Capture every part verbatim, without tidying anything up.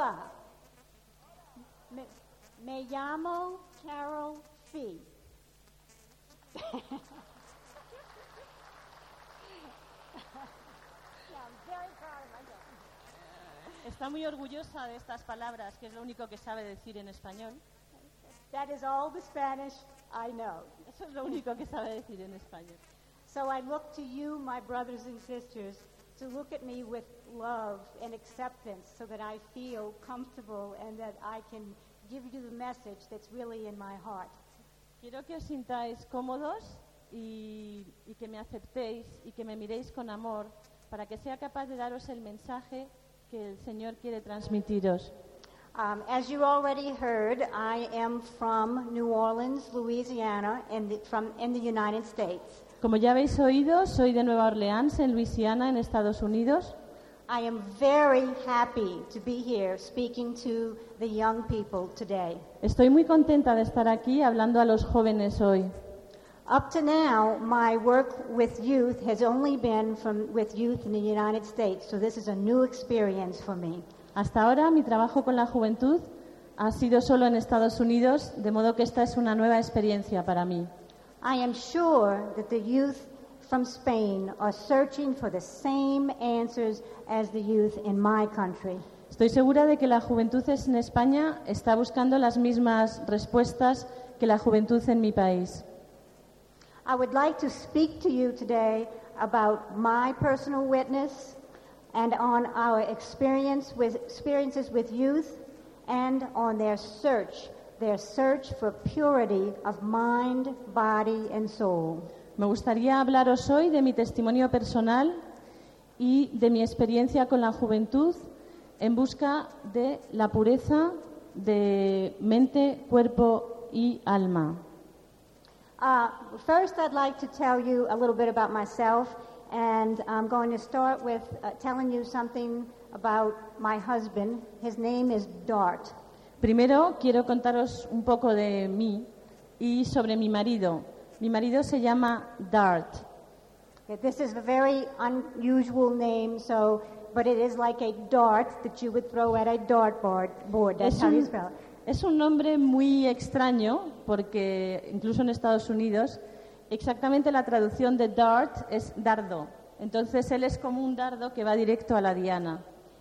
Hola. Me, me llamo Carol Fee. Está muy orgullosa de estas palabras, que es lo único que sabe decir en español. That is all the Spanish I know. Eso es lo único que sabe decir en español. So I look to you, my brothers and sisters, to look at me with love and acceptance so that I feel comfortable and that I can give you the message that's really in my heart. Quiero que os sintáis cómodos y, y que me aceptéis y que me miréis con amor para que sea capaz de daros el mensaje que el Señor quiere transmitiros. Um, as you already heard, I am from New Orleans, Louisiana, in the, from, in the United States. Como ya habéis oído, soy de Nueva Orleans, en Luisiana, en Estados Unidos. I am very happy to be here speaking to the young people today. Estoy muy contenta de estar aquí hablando a los jóvenes hoy. Up to now, my work with youth has only been from, with youth in the United States, so this is a new experience for me. Hasta ahora mi trabajo con la juventud ha sido solo en Estados Unidos, de modo que esta es una nueva experiencia para mí. I am sure that the youth from Spain are searching for the same answers as the youth in my country. Estoy segura de que la juventud en España está buscando las mismas respuestas que la juventud en mi país. I would like to speak to you today about my personal witness and on our experience with, experiences with youth and on their search, their search for purity of mind, body and soul. Me gustaría hablaros hoy de mi testimonio personal y de mi experiencia con la juventud en busca de la pureza de mente, cuerpo y alma. Uh, first, I'd like to tell you a little bit about myself, and I'm going to start with uh, telling you something about my husband. His name is Dart. Primero, quiero contaros un poco de mí y sobre mi marido. Mi marido se llama Dart. Okay, this is a very unusual name, so, but it is like a dart that you would throw at a dartboard board. That's Es how you un, spell it. es un nombre muy extraño porque incluso en Estados Unidos exactamente la traducción de dart es dardo. Entonces él es como un dardo que va directo a la diana.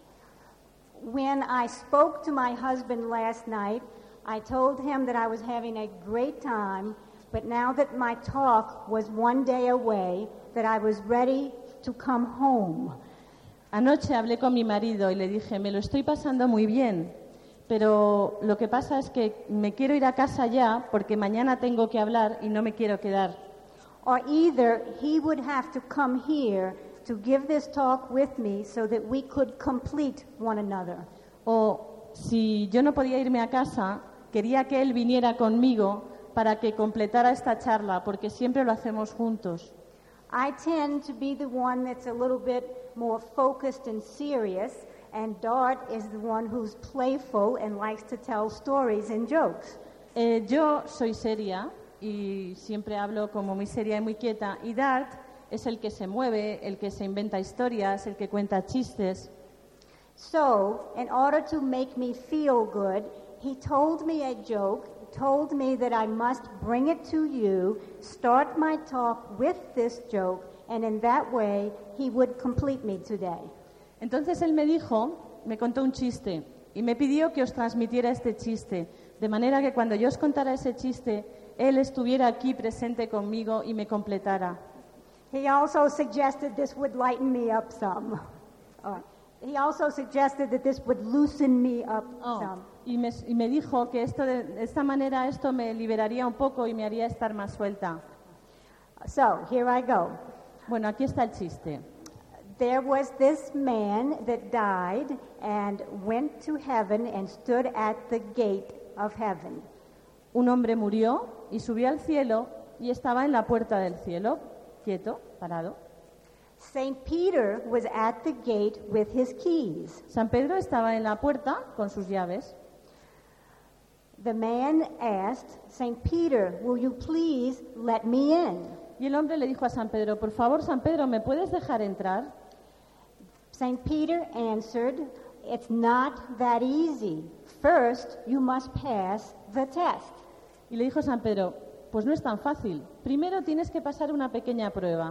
When I spoke to my husband last night, I told him that I was having a great time, but now that my talk was one day away, that I was ready to come home. Anoche hablé con mi marido y le dije, me lo estoy pasando muy bien, pero lo que pasa es que me quiero ir a casa ya porque mañana tengo que hablar y no me quiero quedar. Or either he would have to come here to give this talk with me so that we could complete one another. O si yo no podía irme a casa, quería que él viniera conmigo para que completara esta charla, porque siempre lo hacemos juntos. I tend to be the one that's a little bit more focused and serious, and Dart is the one who's playful and likes to tell stories and jokes. Eh, yo soy seria y siempre hablo como muy seria y muy quieta, y Dart es el que se mueve, el que se inventa historias, el que cuenta chistes. So, in order to make me feel good, he told me a joke, told me that I must bring it to you, start my talk with this joke, and in that way he would complete me today. Entonces él me dijo, me contó un chiste y me pidió que os transmitiera este chiste, de manera que cuando yo os contara ese chiste, él estuviera aquí presente conmigo y me completara. He also suggested this would lighten me up some. Uh, he also suggested that this would loosen me up Oh, some. y, me, y me dijo que esto de, de esta manera esto me liberaría un poco y me haría estar más suelta. So, here I go. Bueno, aquí está el chiste. There was this man that died and went to heaven and stood at the gate of heaven. Un hombre murió y subió al cielo y estaba en la puerta del cielo, quieto, parado. Saint Peter was at the gate with his keys. San Pedro estaba en la puerta con sus llaves. The man asked, Saint Peter, will you please let me in? Y el hombre le dijo a San Pedro, por favor, San Pedro, ¿me puedes dejar entrar? Saint Peter answered, it's not that easy. First, you must pass the test. Y le dijo San Pedro, pues no es tan fácil. Primero tienes que pasar una pequeña prueba.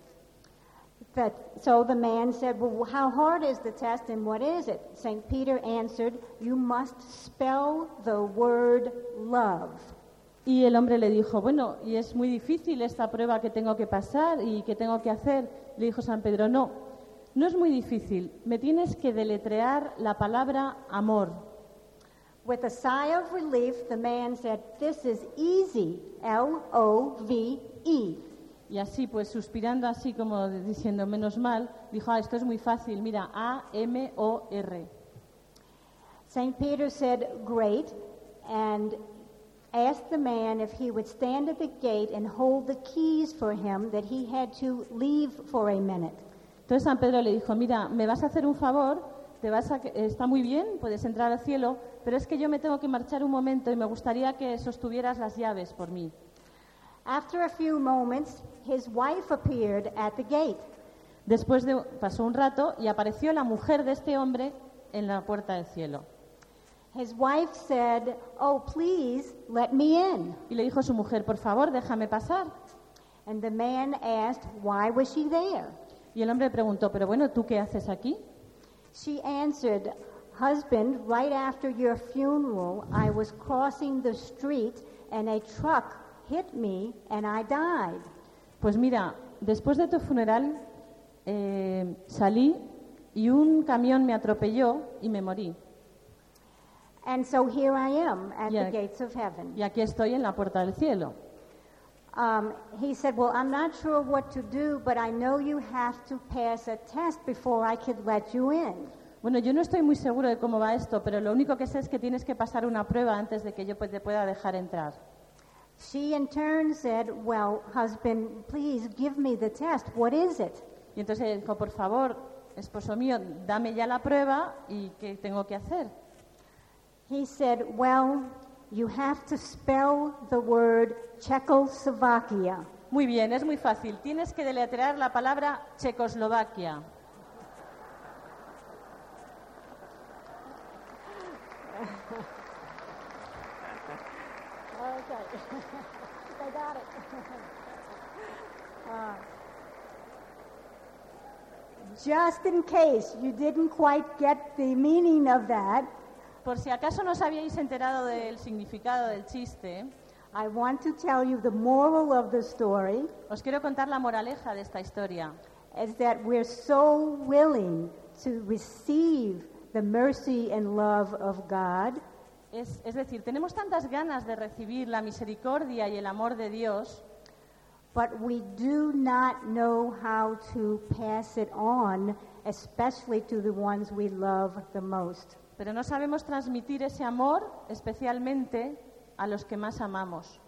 That, so the man said, well, how hard is the test and what is it? Saint Peter answered, you must spell the word love. Y el hombre le dijo, bueno, y es muy difícil esta prueba que tengo que pasar y que tengo que hacer. Le dijo San Pedro, no, no es muy difícil. Me tienes que deletrear la palabra amor. With a sigh of relief, the man said, this is easy, L O V E. Y así, pues suspirando así como diciendo, menos mal, dijo, ah, esto es muy fácil, mira, A M O R. Saint Peter said, great, and asked the man if he would stand at the gate and hold the keys for him, that he had to leave for a minute. Entonces San Pedro le dijo, mira, me vas a hacer un favor, te vas a, está muy bien, puedes entrar al cielo, pero es que yo me tengo que marchar un momento y me gustaría que sostuvieras las llaves por mí. After a few moments, his wife appeared at the gate. Después de, pasó un rato y apareció la mujer de este hombre en la puerta del cielo. His wife said, oh, please, let me in. Y le dijo a su mujer, por favor, déjame pasar. And the man asked, why was she there? Y el hombre preguntó, pero bueno, ¿tú qué haces aquí? She answered, husband, right after your funeral, I was crossing the street and a truck hit me and I died. Pues mira, después de tu funeral eh, salí y un camión me atropelló y me morí. And so here I am at y, the gates of heaven. Y aquí estoy en la puerta del cielo. Um, he said, well, I'm not sure what to do, but I know you have to pass a test before I could let you in. Bueno, yo no estoy muy seguro de cómo va esto, pero lo único que sé es que tienes que pasar una prueba antes de que yo pues, te pueda dejar entrar. She in turn said, well, husband, please give me the test. What is it? Y entonces ella dijo, por favor, esposo mío, dame ya la prueba y ¿qué tengo que hacer? He said, well, you have to spell the word Czechoslovakia. Muy bien, es muy fácil. Tienes que deletrear la palabra Checoslovaquia. Okay. They got it. uh, just in case you didn't quite get the meaning of that, por si acaso no os habíais enterado del significado del chiste, I want to tell you the moral of the story. Os quiero contar la moraleja de esta historia. Is that we're so willing to receive the mercy and love of God. Es, es decir, tenemos tantas ganas de recibir la misericordia y el amor de Dios, but we do not know how to pass it on, especially to the ones we love the most. Pero no sabemos transmitir ese amor, especialmente a los que más amamos.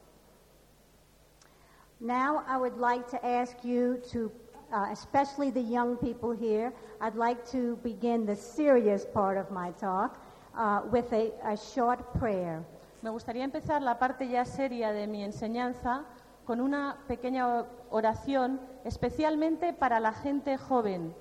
Now I would like to ask you to, uh, especially the young people here, I'd like to begin the serious part of my talk. Uh, with a, a short prayer. Me gustaría empezar la parte ya seria de mi enseñanza con una pequeña oración, especialmente para la gente joven.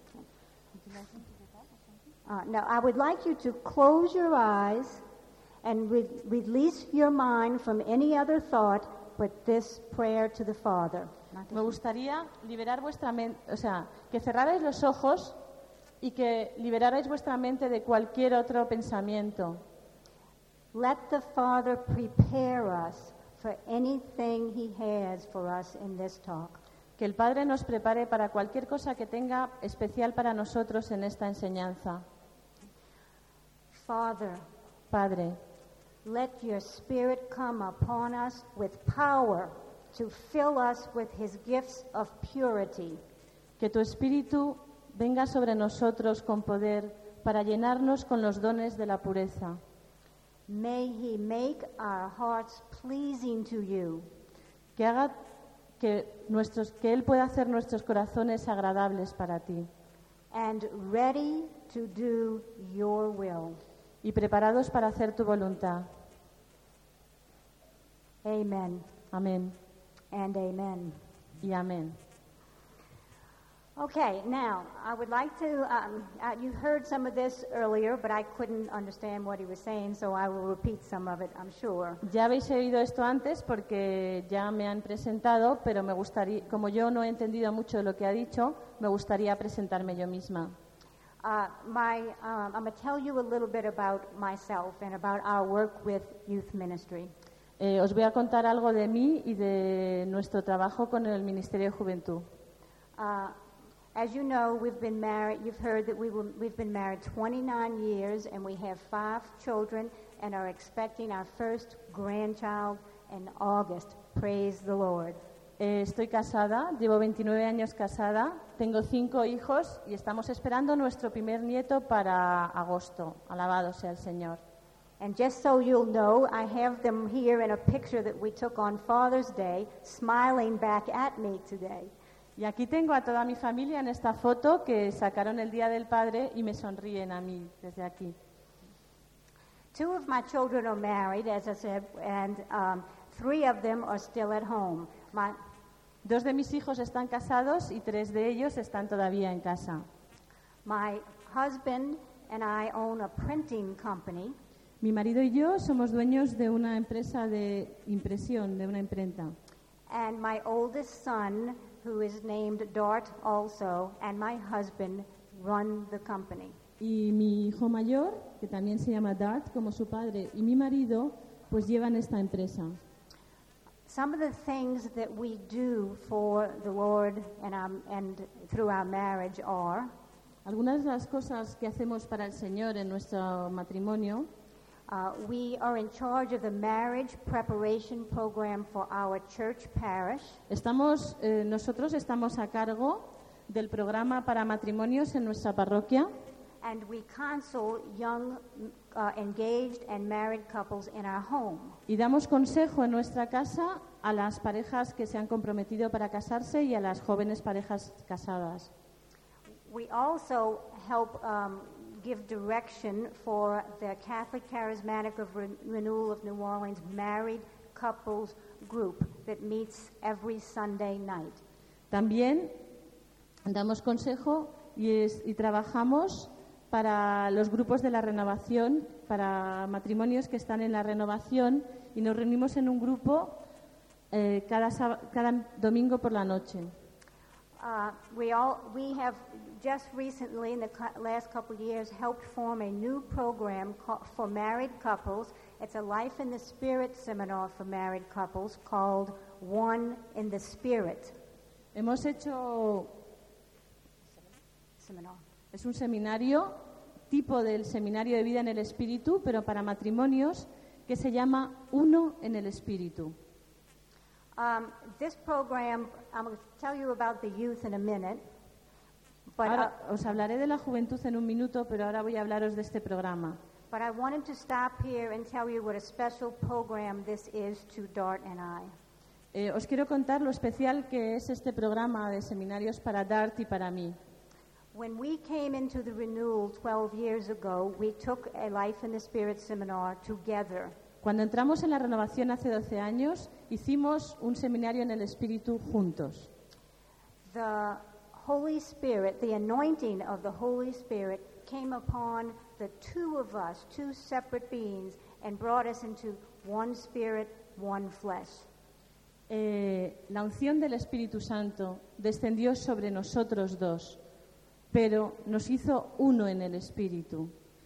Uh, now, I would like you to close your eyes and re- release your mind from any other thought but this prayer to the Father. Me gustaría liberar vuestra mente, o sea, que cerrarais los ojos y que liberarais vuestra mente de cualquier otro pensamiento. Let the Father prepare us for anything He has for us in this talk. Que el Padre nos prepare para cualquier cosa que tenga especial para nosotros en esta enseñanza. Father, Padre, let your Spirit come upon us with power to fill us with His gifts of purity. Que tu Espíritu venga sobre nosotros con poder para llenarnos con los dones de la pureza. May He make our hearts pleasing to you. Que haga que nuestros que él pueda hacer nuestros corazones agradables para ti. And ready to do your will. Y preparados para hacer tu voluntad. Amen. Amén. And amen. Y amén. Okay, now, I would like to, um, uh, you heard some of this earlier, but I couldn't understand what he was saying, so I will repeat some of it, I'm sure. Ya habéis oído esto antes porque ya me han presentado, pero me gustaría, como yo no he entendido mucho de lo que ha dicho, me gustaría presentarme yo misma. Uh, my, um, I'm going to tell you a little bit about myself and about our work with youth ministry. Eh, os voy a contar algo de mí y de nuestro trabajo con el Ministerio de Juventud. Uh, As you know, we've been married, you've heard that we were, we've been married twenty-nine years and we have five children and are expecting our first grandchild in August. Praise the Lord. Eh, estoy casada, llevo veintinueve años casada, tengo cinco hijos y estamos esperando nuestro primer nieto para agosto. Alabado sea el Señor. And just so you'll know, I have them here in a picture that we took on Father's Day, smiling back at me today. Y aquí tengo a toda mi familia en esta foto que sacaron el Día del Padre y me sonríen a mí desde aquí. Two of my children are married, as I said, and um, three of them are still at home. My, Dos de mis hijos están casados y tres de ellos están todavía en casa. my husband and I own a printing company, Mi marido y yo somos dueños de una empresa de impresión, de una imprenta. and my oldest son, who is named Dart also, and my husband run the company. Y mi hijo mayor, que también se llama Dart, como su padre, y mi marido, pues llevan esta empresa. Some of the things that we do for the Lord and, our, and through our marriage are Algunas de las cosas que hacemos para el Señor en nuestro matrimonio, uh, we are in charge of the marriage preparation program for our church parish. estamos, eh, nosotros estamos a cargo del programa para matrimonios en nuestra parroquia. And we counsel young uh, engaged and married couples in our home. Y damos consejo en nuestra casa a las parejas que se han comprometido para casarse y a las jóvenes parejas casadas. We also help um, give direction for the Catholic Charismatic of Re- Renewal of New Orleans married couples group that meets every Sunday night. También damos consejo y, es- y trabajamos para los grupos de la renovación, para matrimonios que están en la renovación, y nos reunimos en un grupo eh, cada, sab- cada domingo por la noche. Uh, we all we have just recently, in the cu- last couple of years, helped form a new program ca- for married couples. It's a Life in the Spirit seminar for married couples called One in the Spirit Hemos hecho, seminar. es un seminario tipo del seminario de vida en el Espíritu, pero para matrimonios, que se llama Uno en el Espíritu. Um, this program, I'm going to tell you about the youth in a minute, but uh, Ahora os hablaré de la juventud en un minuto, pero ahora voy a hablaros de este programa. but I wanted to stop here and tell you what a special program this is to Dart and I. Eh, os quiero contar lo especial que es este programa de seminarios para Dart y para mí. When we came into the renewal twelve years ago, we took a Life in the Spirit seminar together. Cuando entramos en la renovación hace doce años, hicimos un seminario en el Espíritu juntos. The Holy Spirit, the anointing of the Holy Spirit came upon the two of us, two separate beings, and brought us into one spirit, one flesh. Eh, la unción del Espíritu Santo descendió sobre nosotros dos, pero nos hizo uno en el Espíritu.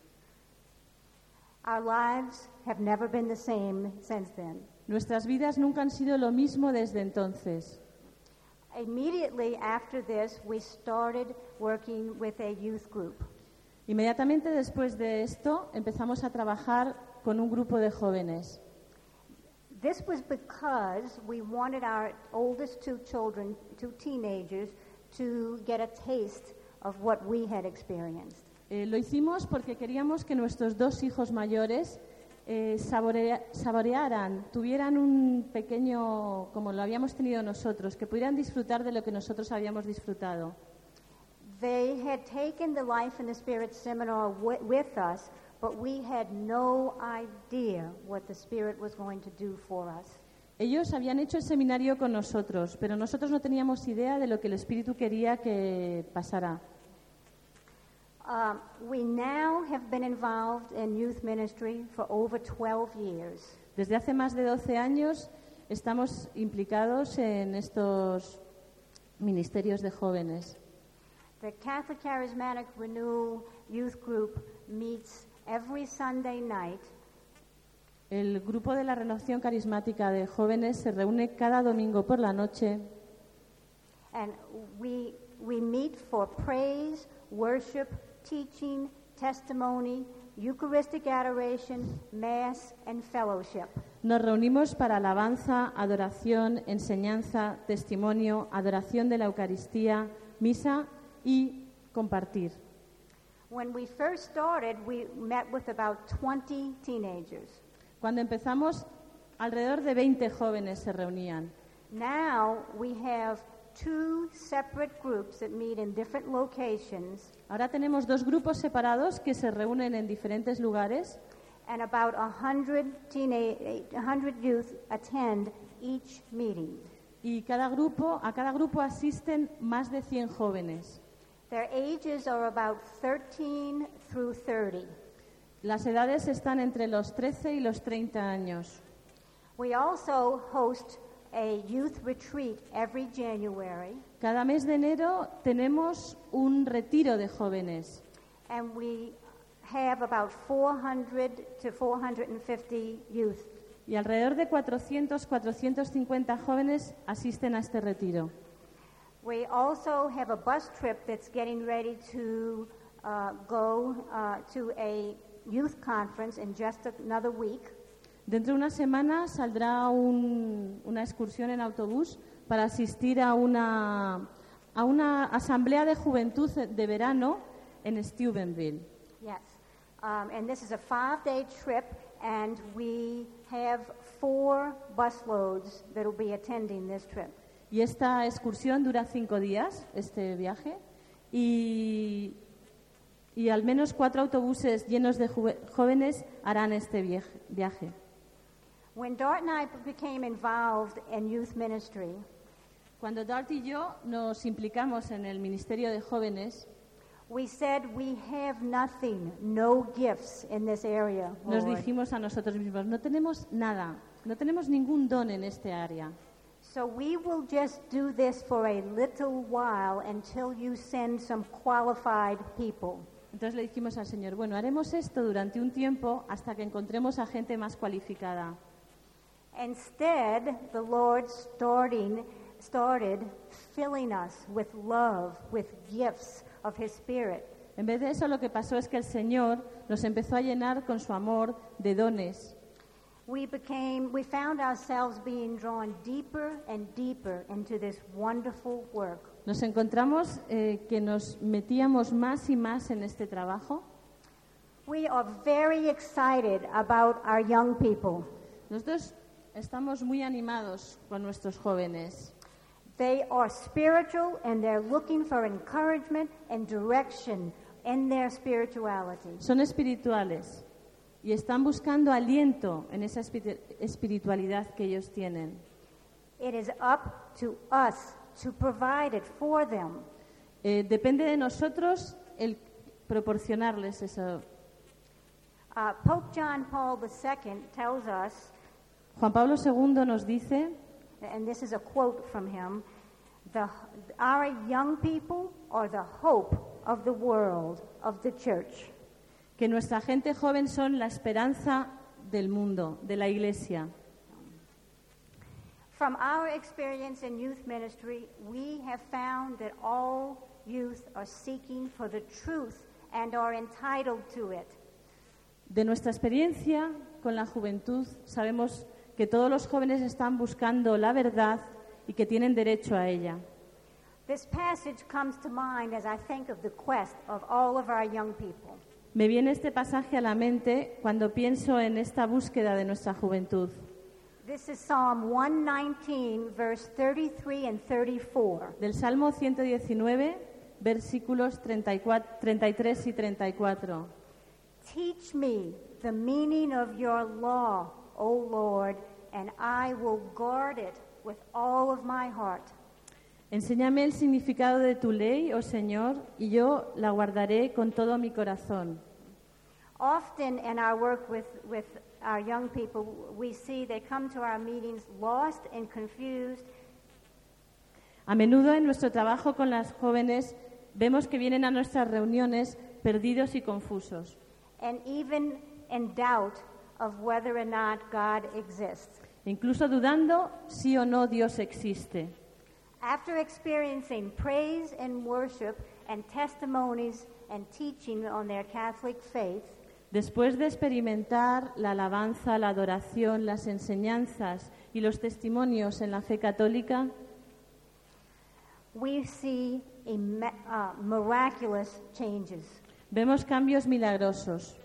Our lives have never been the same since then. Nuestras vidas nunca han sido lo mismo desde entonces. Immediately after this, we started working with a youth group. Inmediatamente después de esto empezamos a trabajar con un grupo de jóvenes. This was because we wanted our oldest two children, two teenagers, to get a taste of what we had experienced. Eh, lo hicimos porque queríamos que nuestros dos hijos mayores eh, saborea- saborearan, tuvieran un pequeño, como lo habíamos tenido nosotros, que pudieran disfrutar de lo que nosotros habíamos disfrutado. They had taken the Life in the Spirit seminar wi- with us, but we had no idea what the Spirit was going to do for us. Ellos habían hecho el seminario con nosotros, pero nosotros no teníamos idea de lo que el Espíritu quería que pasara. Um, we now have been involved in youth ministry for over twelve years. Desde hace más de doce años estamos implicados en estos ministerios de jóvenes. The Catholic Charismatic Renewal Youth Group meets every Sunday night. El grupo de la Renovación Carismática de Jóvenes se reúne cada domingo por la noche. And we we meet for praise, worship, teaching, testimony, Eucharistic adoration, mass and fellowship. Nos reunimos para alabanza, adoración, enseñanza, testimonio, adoración de la Eucaristía, misa y compartir. When we first started, we met with about twenty teenagers. Cuando empezamos, alrededor de veinte jóvenes se reunían. Now we have two separate groups that meet in different locations. Ahora tenemos dos grupos separados que se reúnen en diferentes lugares. And about a hundred teenage, a hundred youth attend each meeting. Y cada grupo, a cada grupo asisten más de cien jóvenes. Their ages are about thirteen through thirty. Las edades están entre los trece y los treinta años. We also host a youth retreat every January. Cada mes de enero tenemos un retiro de jóvenes. And we have about four hundred to four hundred fifty youth. Y alrededor de cuatrocientos, cuatrocientos cincuenta jóvenes asisten a este retiro. We also have a bus trip that's getting ready to uh, go uh, to a youth conference in just another week. Dentro de una semana saldrá un, una excursión en autobús para asistir a una, a una asamblea de juventud de verano en Steubenville. Yes, um, and this is a five-day trip, and we have four busloads that will be attending this trip. Y esta excursión dura cinco días, este viaje, y, y al menos cuatro autobuses llenos de juve- jóvenes harán este viaje. viaje. When Dart and I became involved in youth ministry, Cuando Dart y yo nos implicamos en el Ministerio de Jóvenes, we said we have nothing, no gifts in this area, nos Lord. dijimos a nosotros mismos, no tenemos nada, no tenemos ningún don en este área. So we will just do this for a little while until you send some qualified people. Entonces le dijimos al Señor, bueno, haremos esto durante un tiempo hasta que encontremos a gente más cualificada. Instead, the Lord starting, started filling us with love, with gifts of His Spirit. En vez de eso, lo que pasó es que el Señor nos empezó a llenar con su amor de dones. We became, we found ourselves being drawn deeper and deeper into this wonderful work. Nos encontramos eh, que nos metíamos más y más en este trabajo. We are very excited about our young people. Nosotros estamos muy animados con nuestros jóvenes. They are spiritual and they're looking for encouragement and direction in their spirituality. Son espirituales y están buscando aliento en esa espiri- espiritualidad que ellos tienen. It is up to us to provide it for them. Eh, depende de nosotros el proporcionarles eso. Uh, Pope John Paul the Second tells us, Juan Pablo segundo nos dice, and this is a quote from him, the, our young people are the hope of the world, of the church. que nuestra gente joven son la esperanza del mundo, de la Iglesia. From our experience in youth ministry, we have found that all youth are seeking for the truth and are entitled to it. De nuestra experiencia con la juventud, sabemos que todos los jóvenes están buscando la verdad y que tienen derecho a ella. This passage comes to mind as I think of the quest of all of our young people. Me viene este pasaje a la mente cuando pienso en esta búsqueda de nuestra juventud. This is Psalm one nineteen, verse thirty-three and thirty-four. Del Salmo ciento diecinueve, versículos treinta y cuatro, treinta y tres y treinta y cuatro. Teach me the meaning of your law, O Lord, and I will guard it with all of my heart. Enséñame el significado de tu ley, oh Señor, y yo la guardaré con todo mi corazón. Often in our work with, with our young people, we see they come to our meetings lost and confused. A menudo en nuestro trabajo con las jóvenes vemos que vienen a nuestras reuniones perdidos y confusos. And even in doubt of whether or not God exists. Incluso dudando si o no Dios existe. After experiencing praise and worship and testimonies and teaching on their Catholic faith, después de experimentar la alabanza, la adoración, las enseñanzas y los testimonios en la fe católica, we see a uh, miraculous changes. Vemos cambios milagrosos.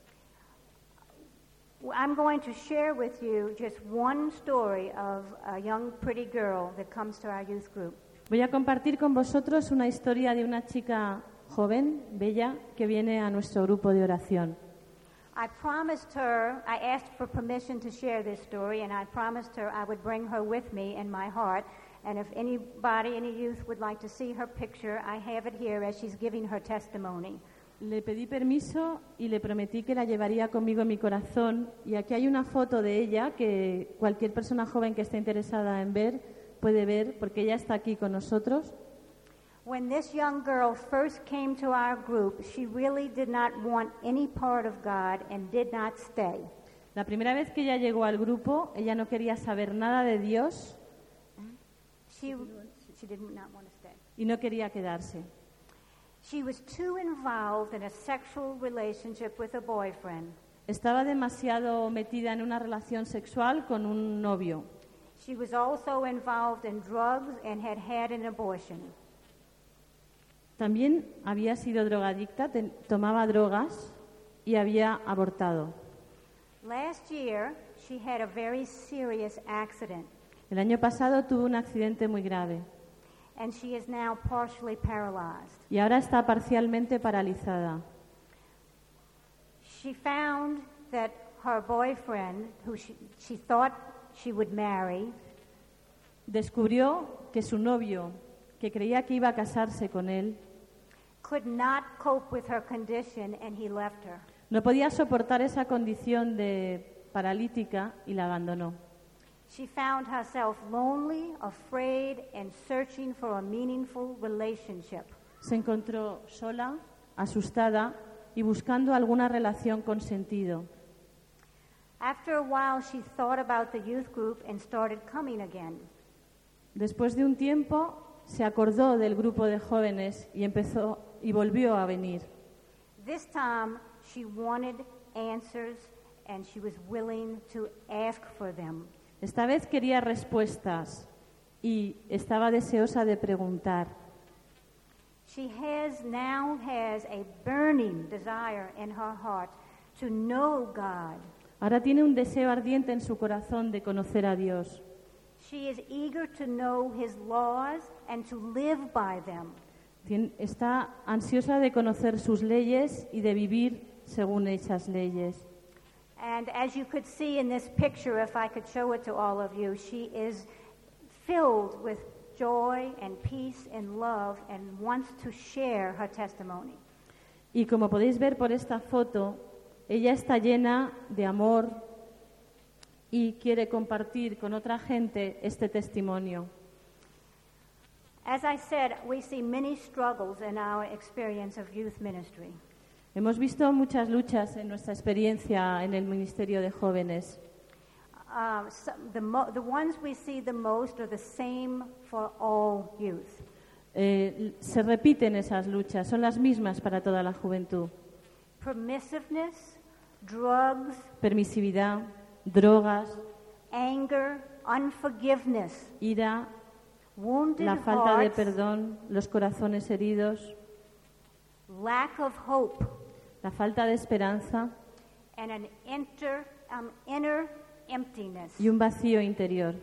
I'm going to share with you just one story of a young pretty girl that comes to our youth group. Voy a compartir con vosotros una historia de una chica joven, bella, que viene a nuestro grupo de oración. I promised her, I asked for permission to share this story, and I promised her I would bring her with me in my heart. And if anybody, any youth would like to see her picture, I have it here as she's giving her testimony. Le pedí permiso y le prometí que la llevaría conmigo en mi corazón. Y aquí hay una foto de ella que cualquier persona joven que esté interesada en ver puede ver, porque ella está aquí con nosotros. When this young girl first came to our group, she really did not want any part of God and did not stay. La primera vez que ella llegó al grupo, ella no quería saber nada de Dios. She, she did not want to stay. Y no quería quedarse. She was too involved in a sexual relationship with a boyfriend. Estaba demasiado metida en una relación sexual con un novio. She was also involved in drugs and had had an abortion. También había sido drogadicta, te, tomaba drogas y había abortado. Last year, she had a very serious accident. El año pasado tuvo un accidente muy grave. And she is now partially paralyzed. Y ahora está parcialmente paralizada. She found that her boyfriend, who she, she thought she would marry, descubrió que su novio, que creía que iba a casarse con él, could not cope with her condition and he left her. No podía soportar esa condición de paralítica y la abandonó. She found herself lonely, afraid, and searching for a meaningful relationship. Se encontró sola, asustada y buscando alguna relación con sentido. After a while, she thought about the youth group and started coming again. Después de un tiempo, se acordó del grupo de jóvenes y empezó y volvió a venir. This time, she wanted answers and she was willing to ask for them. Esta vez quería respuestas y estaba deseosa de preguntar. She has now has a burning desire in her heart to know God. Ahora tiene un deseo ardiente en su corazón de conocer a Dios. She is eager to know His laws and to live by them. Está ansiosa de conocer sus leyes y de vivir según esas leyes. And as you could see in this picture, if I could show it to all of you, she is filled with joy and peace and love and wants to share her testimony. Y como podéis ver por esta foto, ella está llena de amor y quiere compartir con otra gente este testimonio. As I said, we see many struggles in our experience of youth ministry. Hemos visto muchas luchas en nuestra experiencia en el ministerio de jóvenes. Uh, so the, mo- the ones we see the most are the same for all youth. Eh, se repiten esas luchas, son las mismas para toda la juventud. Permissiveness, drugs, permisividad, drogas, anger, unforgiveness, ira, wounded la falta de hearts, perdón, los corazones heridos, lack of hope, la falta de esperanza and an inter, um, inner emptiness. y un vacío interior.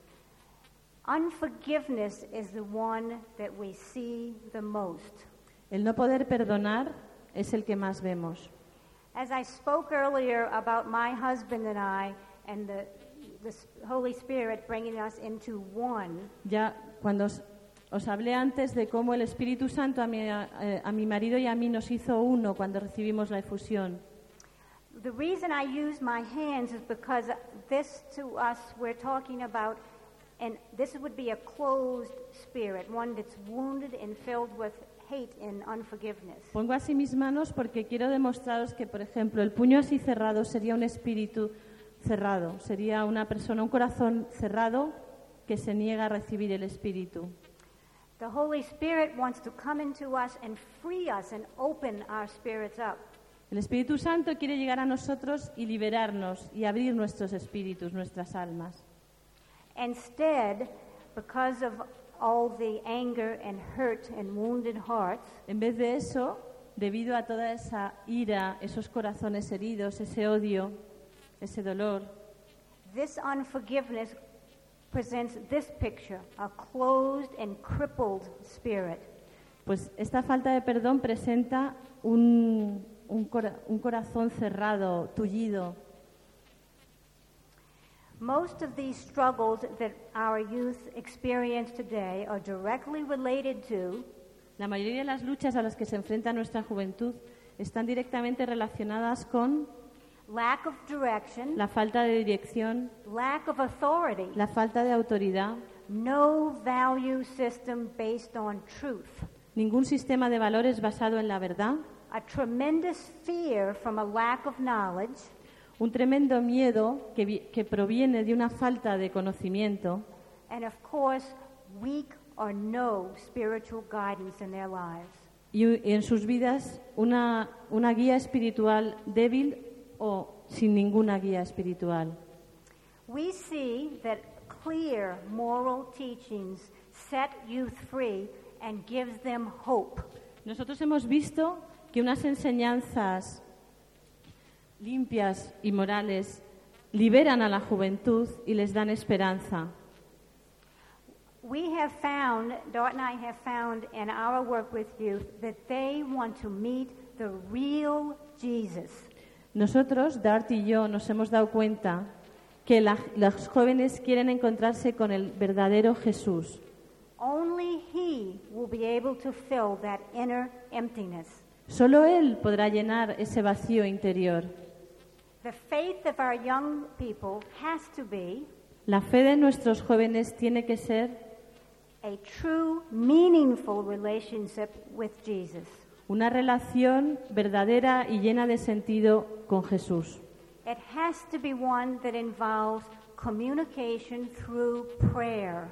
Unforgiveness is the one that we see the most. El no poder perdonar es el que más vemos. As I spoke earlier about my husband and I and the the Holy Spirit bringing us into one. Ya cuando os, os hablé antes de cómo el Espíritu Santo a mi, a, a mi marido y a mí nos hizo uno cuando recibimos la efusión. The reason I use my hands is because this to us we're talking about, and this would be a closed spirit, one that's wounded and filled with hate and unforgiveness. Pongo así mis manos porque quiero demostraros que, por ejemplo, el puño así cerrado sería un espíritu cerrado, sería una persona, un corazón cerrado que se niega a recibir el Espíritu. The Holy Spirit wants to come into us and free us and open our spirits up. El Espíritu Santo quiere llegar a nosotros y liberarnos y abrir nuestros espíritus, nuestras almas. Instead, because of all the anger and hurt and wounded hearts, En vez de eso, debido a toda esa ira, esos corazones heridos, ese odio, ese dolor, this unforgiveness presents this picture, a closed and crippled spirit. pues esta falta de perdón presenta un, un, cora- un corazón cerrado, tullido. Most of these struggles that our youth experience today are directly related to La mayoría de las luchas a las que se enfrenta nuestra juventud están directamente relacionadas con lack of direction, la falta de dirección, lack of authority, la falta de autoridad, no value system based on truth, ningún sistema de valores basado en la verdad, a tremendous fear from a lack of knowledge, un tremendo miedo que, vi- que proviene de una falta de conocimiento and of course, weak or no spiritual guidance in their lives. y, u- y en sus vidas una, una guía espiritual débil o sin ninguna guía espiritual. We see that clear moral teachings set youth free and gives them hope. Nosotros hemos visto que unas enseñanzas limpias y morales liberan a la juventud y les dan esperanza. We have found, Dart and I have found in our work with youth that they want to meet the real Jesus. Nosotros, Dart y yo, nos hemos dado cuenta que la- los jóvenes quieren encontrarse con el verdadero Jesús. Only He will be able to fill that inner emptiness. Solo Él podrá llenar ese vacío interior. The faith of our young people has to be La fe de nuestros jóvenes tiene que ser a true, meaningful relationship with Jesus. una relación verdadera y llena de sentido con Jesús. It has to be one that involves communication through prayer.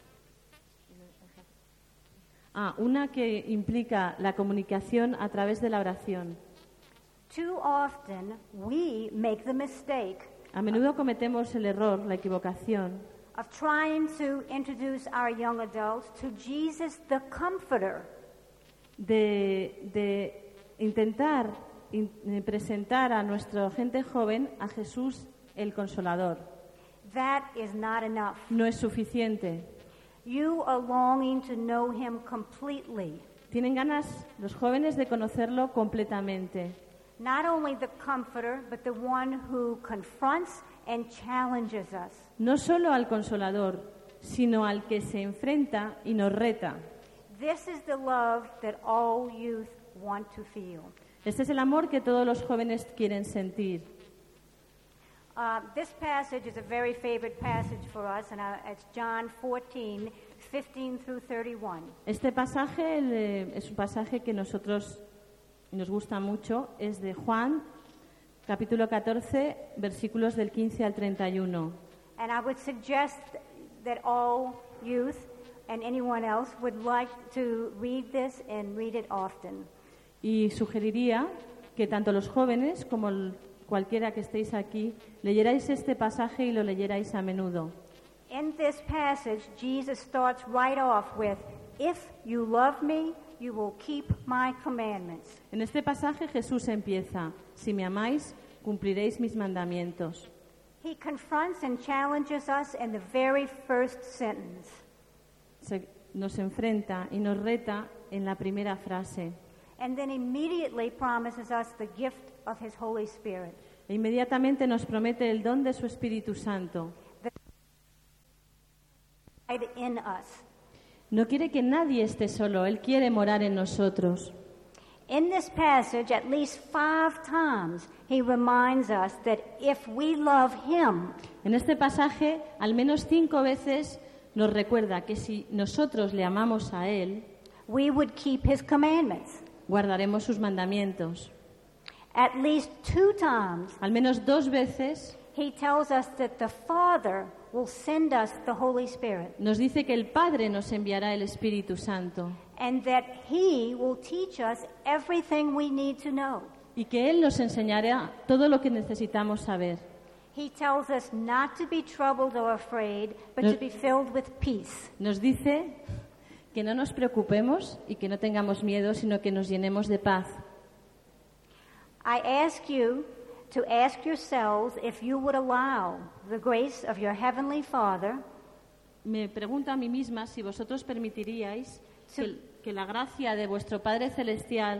Ah, una que implica la comunicación a través de la oración. Too often, we make the mistake A menudo cometemos el error, la equivocación, of trying to introduce our young adults to Jesus the Comforter. de, de intentar in- eh, presentar a nuestra gente joven a Jesús el Consolador. That is not enough. No es suficiente. You are longing to know Him completely. Tienen ganas los jóvenes de conocerlo completamente. Not only the Comforter, but the one who confronts and challenges us. No solo al Consolador, sino al que se enfrenta y nos reta. This is the love that all youth want to feel. Este es el amor que todos los jóvenes quieren sentir. Uh, this passage is a very favorite passage for us, and uh, it's John fourteen, fifteen through thirty-one. Este pasaje el, eh, es un pasaje que nosotros nos gusta mucho, es de Juan, capítulo catorce, versículos del quince al treinta y uno. And I would suggest that all youth and anyone else would like to read this and read it often. Y sugeriría que tanto los jóvenes como el- cualquiera que estéis aquí leyerais este pasaje y lo leyerais a menudo. In this passage, Jesus starts right off with, "If you love me, you will keep my commandments." En este pasaje Jesús empieza: si me amáis, cumpliréis mis mandamientos. He confronts and challenges us in the very first sentence. Se- nos enfrenta y nos reta en la primera frase. And then immediately promises us the gift of His Holy Spirit. E inmediatamente nos promete el don de su Espíritu Santo. The in us. No quiere que nadie esté solo, Él quiere morar en nosotros. In this passage, at least five times, he reminds us that if we love him, En este pasaje, al menos cinco veces nos recuerda que si nosotros le amamos a Él, we would keep his commandments. guardaremos sus mandamientos. At least two times, Al menos dos veces he tells us that the Father will send us the Holy Spirit nos dice que el Padre nos enviará el Espíritu Santo and that he will teach us everything we need to know. y que Él nos enseñará todo lo que necesitamos saber. He tells us not to be troubled or afraid, but to be filled with peace. Nos dice que no nos preocupemos y que no tengamos miedo, sino que nos llenemos de paz. I ask you to ask yourselves if you would allow the grace of your Heavenly Father Me pregunto a mí misma si vosotros permitiríais que, que la gracia de vuestro Padre Celestial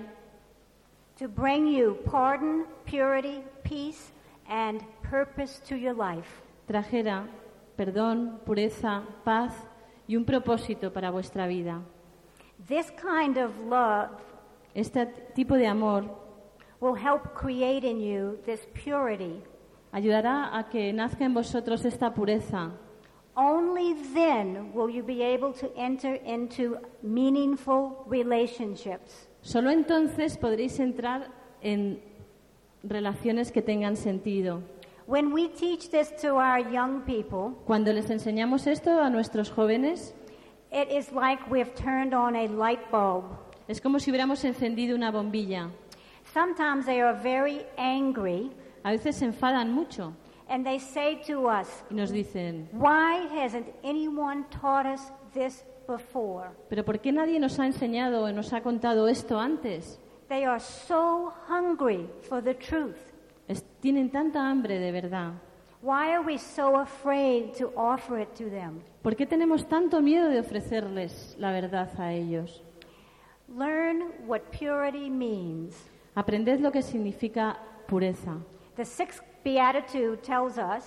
to bring you pardon, purity, peace, and purpose to your life. trajera perdón, pureza, paz y un propósito para vuestra vida. This kind of love Este tipo de amor will help create in you this purity. ayudará a que nazca en vosotros esta pureza. Only then will you be able to enter into meaningful relationships. Solo entonces podréis entrar en relaciones que tengan sentido. When we teach this to our young people, Cuando les enseñamos esto a nuestros jóvenes, it is like we've turned on a light bulb. es como si hubiéramos encendido una bombilla. Sometimes they are very angry A veces se enfadan mucho and they say to us, y nos dicen, why hasn't anyone taught us this before? ¿pero por qué nadie nos ha enseñado o nos ha contado esto antes? They are so hungry for the truth. Es- tienen tanta hambre de verdad. Why are we so afraid to offer it to them? ¿Por qué tenemos tanto miedo de ofrecerles la verdad a ellos? Learn what purity means. Aprended lo que significa pureza. The sixth beatitude tells us,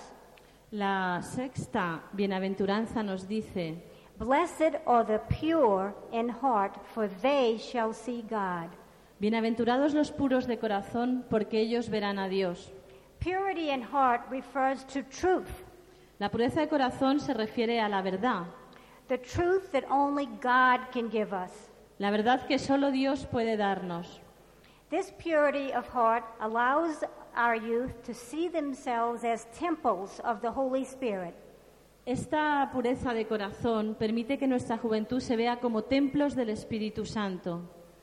La sexta bienaventuranza nos dice, blessed are the pure in heart, for they shall see God. bienaventurados los puros de corazón, porque ellos verán a Dios. Purity in heart refers to truth, La pureza de corazón se refiere a la verdad, the truth that only God can give us. la verdad que solo Dios puede darnos. This purity of heart allows our youth to see themselves as temples of the Holy Spirit. Esta pureza de corazón permite que nuestra juventud se vea como templos del Espíritu Santo.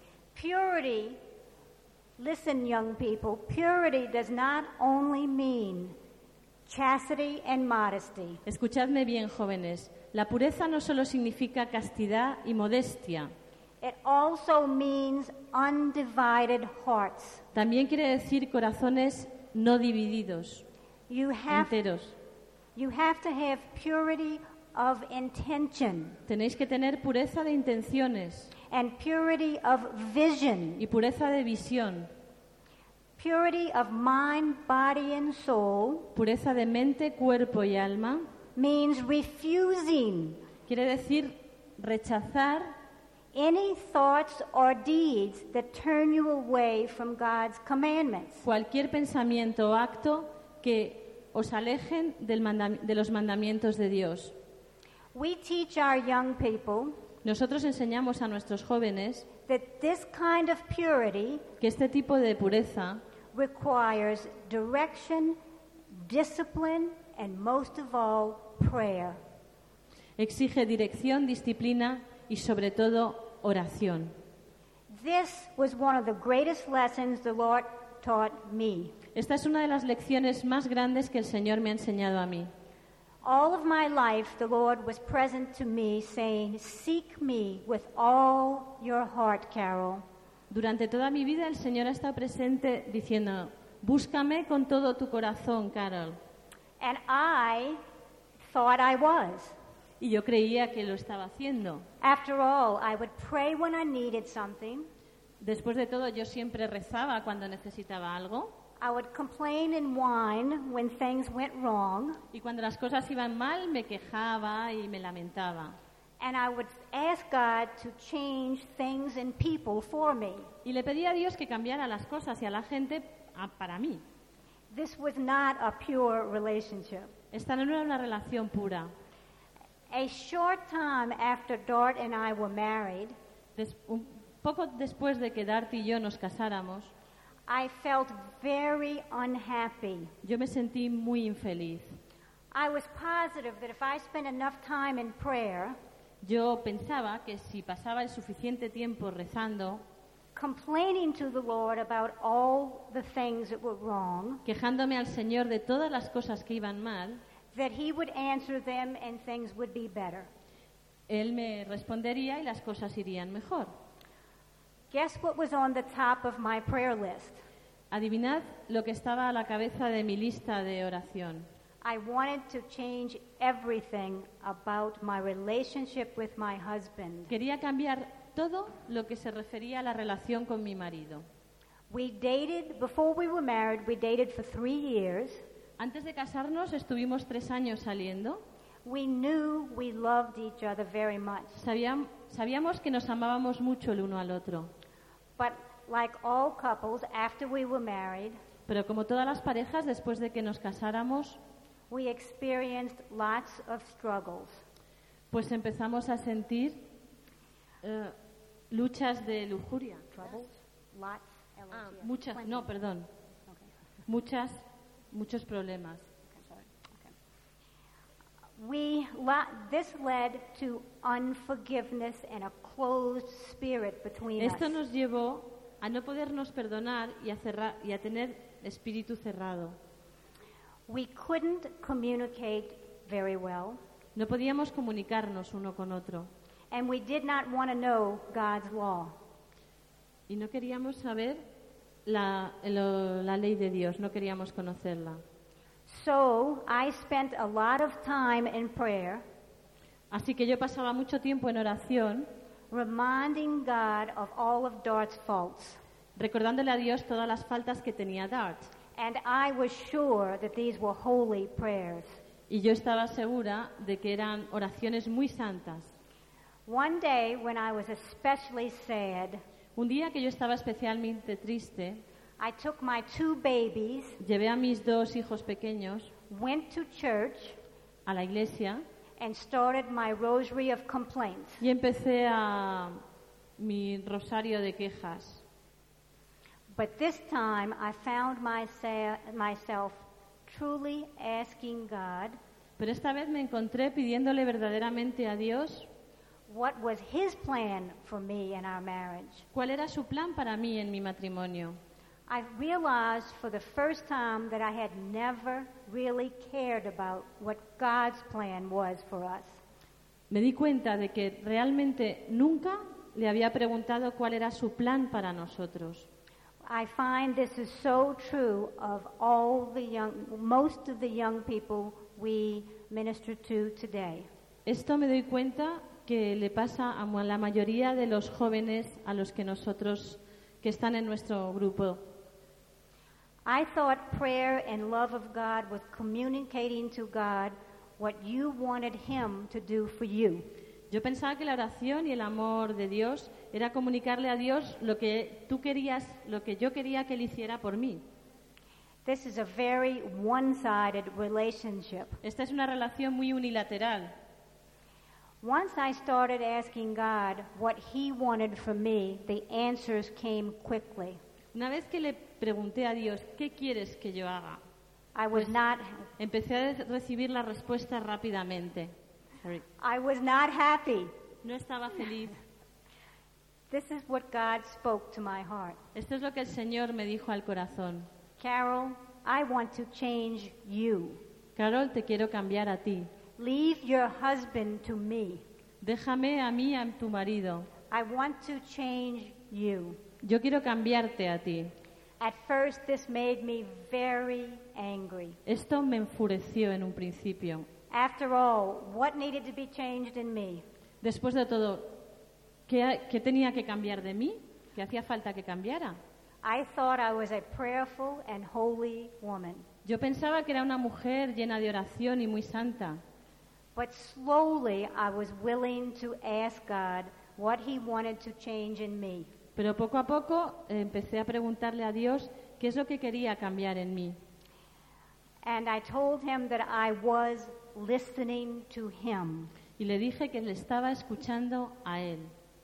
Purity, listen, young people, purity does not only mean chastity and modesty. Escuchadme bien, jóvenes. La pureza no solo significa castidad y modestia, It also means undivided hearts. también quiere decir corazones no divididos, You have, enteros. you have to have purity of intention Tenéis que tener pureza de intenciones and purity of vision, y pureza de visión, purity of mind, body, and soul. pureza de mente, cuerpo y alma. Means refusing Quiere decir rechazar any thoughts or deeds that turn you away from God's commandments. cualquier pensamiento o acto que os alejen del mandam- de los mandamientos de Dios. We teach our young people Nosotros enseñamos a nuestros jóvenes that this kind of purity que este tipo de pureza requires direction, discipline, and most of all, prayer. exige dirección, disciplina y sobre todo oración. This was one of the greatest lessons the Lord taught me. Esta es una de las lecciones más grandes que el Señor me ha enseñado a mí. All of my life, the Lord was present to me, saying, seek me with all your heart, Carol. Durante toda mi vida el Señor ha estado presente diciendo, búscame con todo tu corazón, Carol. And I thought I was. Y yo creía que lo estaba haciendo. After all, I would pray when I needed something. Después de todo, yo siempre rezaba cuando necesitaba algo. I would complain and whine when things went wrong. Y cuando las cosas iban mal, me quejaba y me lamentaba. And I would ask God to change things and people for me. Y le pedía a Dios que cambiara las cosas y a la gente a, para mí. This was not a pure relationship. Esta no era una relación pura. A short time after Dart and I were married, Des, un poco después de que Dart y yo nos casáramos, I felt very unhappy. yo me sentí muy infeliz. I was positive that if I spent enough time in prayer, Yo pensaba que si pasaba el suficiente tiempo rezando, complaining to the Lord about all the things that were wrong, quejándome al Señor de todas las cosas que iban mal, that He would answer them and things would be better. Él me respondería y las cosas irían mejor. Guess what was on the top of my prayer list? Adivinad lo que estaba a la cabeza de mi lista de oración. I wanted to change everything about my relationship with my husband. Quería cambiar todo lo que se refería a la relación con mi marido. We dated, before we were married, we dated for three years. Antes de casarnos estuvimos tres años saliendo. We knew we loved each other very much. Sabíam- sabíamos que nos amábamos mucho el uno al otro. But like all couples, after we were married, Pero como todas las parejas, después de que nos casáramos, we experienced lots of struggles. pues empezamos a sentir eh, luchas de lujuria. Troubles? Lots. L O T Ah, S. muchas, Plenty. no, perdón. Okay. Muchas, muchos problemas. Okay, sorry. Okay. We, lo- this led to unforgiveness and a closed spirit between Esto us. nos llevó a no podernos perdonar y a, cerrar, y a tener espíritu cerrado. We couldn't communicate very well, No podíamos comunicarnos uno con otro and we did not want to know God's law. y no queríamos saber la, lo- la ley de Dios, no queríamos conocerla. So I spent a lot of time in prayer, Así que yo pasaba mucho tiempo en oración, reminding God of all of Dart's faults. recordándole a Dios todas las faltas que tenía Dart. And I was sure that these were holy prayers. Y yo estaba segura de que eran oraciones muy santas. One day, when I was especially sad, Un día que yo estaba especialmente triste, I took my two babies, llevé a mis dos hijos pequeños went to church, a la iglesia and started my rosary of complaints. y empecé a mi rosario de quejas. But this time, I found myself, myself truly asking God Pero esta vez me encontré pidiéndole verdaderamente a Dios what was His plan for me in our marriage. cuál era su plan para mí en mi matrimonio. I realized for the first time that I had never really cared about what God's plan was for us. Me di cuenta de que realmente nunca le había preguntado cuál era su plan para nosotros. I find this is so true of all the young, most of the young people we minister to today. Esto me doy cuenta que le pasa a la mayoría de los jóvenes a los que nosotros que están en nuestro grupo. I thought prayer and love of God was communicating to God what you wanted Him to do for you. Yo pensaba que la oración y el amor de Dios era comunicarle a Dios lo que tú querías, lo que yo quería que Él hiciera por mí. This is a very one-sided relationship. Esta es una relación muy unilateral. Once I started asking God what He wanted for me, the answers came quickly. Una vez que le pregunté a Dios, ¿qué quieres que yo haga? I was not, Empecé a de- recibir la respuesta rápidamente. Sorry. I was not happy. No estaba feliz. This is what God spoke to my heart. Esto es lo que el Señor me dijo al corazón. Carol, I want to change you. Carol, te quiero cambiar a ti. Leave your husband to me. Déjame a mí, a tu marido. I want to change you. Yo quiero cambiarte a ti. At first, this made me very angry. Esto me enfureció en un principio. After all, what needed to be changed in me? Después de todo, ¿qué, ha- qué tenía que cambiar de mí? ¿Qué hacía falta que cambiara? I thought I was a prayerful and holy woman. Yo pensaba que era una mujer llena de oración y muy santa. But slowly I was willing to ask God what He wanted to change in me. Pero poco a poco eh, empecé a preguntarle a Dios qué es lo que quería cambiar en mí. And I told Him that I was listening to Him. Y le dije que le estaba escuchando a Él.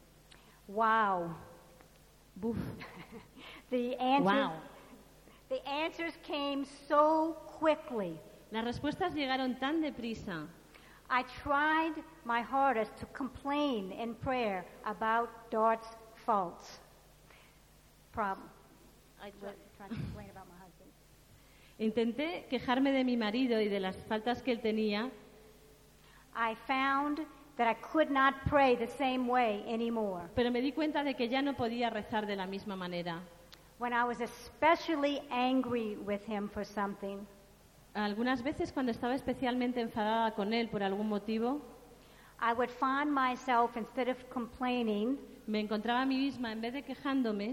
Wow. Buf. The answers, Wow. the answers came so quickly. Las respuestas llegaron tan deprisa. I tried my hardest to complain in prayer about Dart's faults. Problem. I tried to complain about my husband. Intenté quejarme de mi marido y de las faltas que él tenía. I found that I could not pray the same way anymore. Pero me di cuenta de que ya no podía rezar de la misma manera. When I was especially angry with him for something, Algunas veces cuando estaba especialmente enfadada con él por algún motivo, I would find myself, instead of complaining, me encontraba a mí misma, en vez de quejándome,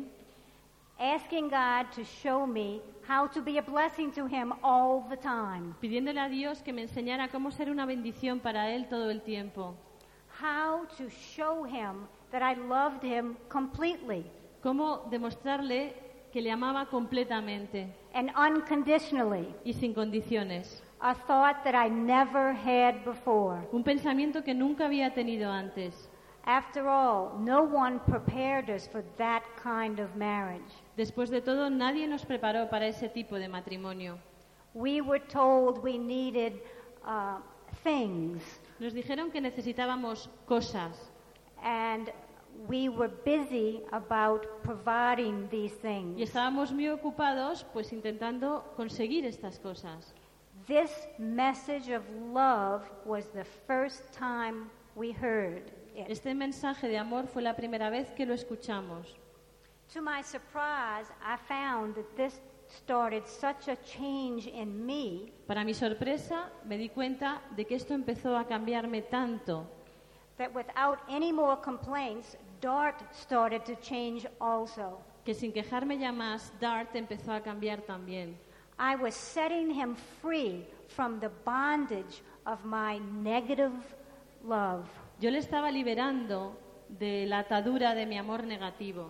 asking God to show me how to be a blessing to him all the time. pidiéndole a Dios que me enseñara cómo ser una bendición para él todo el tiempo. How to show him that I loved him completely Cómo demostrarle que le amaba completamente and unconditionally. y sin condiciones. A thought that I never had before. Un pensamiento que nunca había tenido antes. After all, no one prepared us for that kind of marriage. Después de todo, nadie nos preparó para ese tipo de matrimonio. We were told we needed uh, things, Nos dijeron que necesitábamos cosas and we were busy about providing these y things. estábamos muy ocupados pues intentando conseguir estas cosas. This message of love was the first time we heard it. Este mensaje de amor fue la primera vez que lo escuchamos. To my surprise, I found that this started such a change in me Para mi sorpresa, me di cuenta de que esto empezó a cambiarme tanto that without any more complaints, Dart started to change also. que sin quejarme ya más, Dart empezó a cambiar también. I was setting him free from the bondage of my negative love. Yo le estaba liberando de la atadura de mi amor negativo.